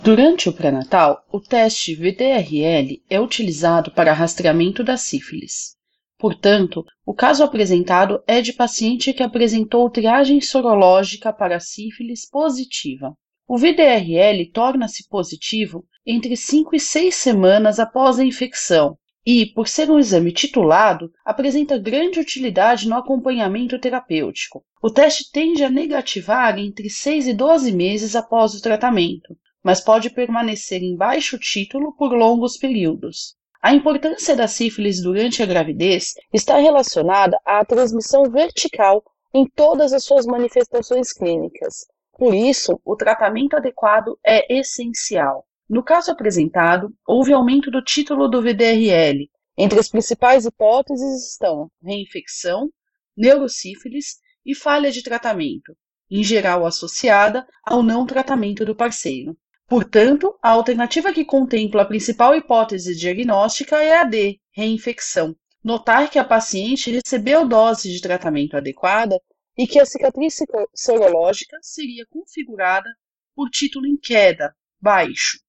Durante o pré-natal, o teste VDRL é utilizado para rastreamento da sífilis. Portanto, o caso apresentado é de paciente que apresentou triagem sorológica para sífilis positiva. O VDRL torna-se positivo entre 5 e 6 semanas após a infecção e, por ser um exame titulado, apresenta grande utilidade no acompanhamento terapêutico. O teste tende a negativar entre 6 e 12 meses após o tratamento, mas pode permanecer em baixo título por longos períodos. A importância da sífilis durante a gravidez está relacionada à transmissão vertical em todas as suas manifestações clínicas. Por isso, o tratamento adequado é essencial. No caso apresentado, houve aumento do título do VDRL. Entre as principais hipóteses estão reinfecção, neurosífilis e falha de tratamento, em geral associada ao não tratamento do parceiro. Portanto, a alternativa que contempla a principal hipótese diagnóstica é a D, reinfecção. Notar que a paciente recebeu dose de tratamento adequada e que a cicatriz sorológica seria configurada por título em queda, baixo.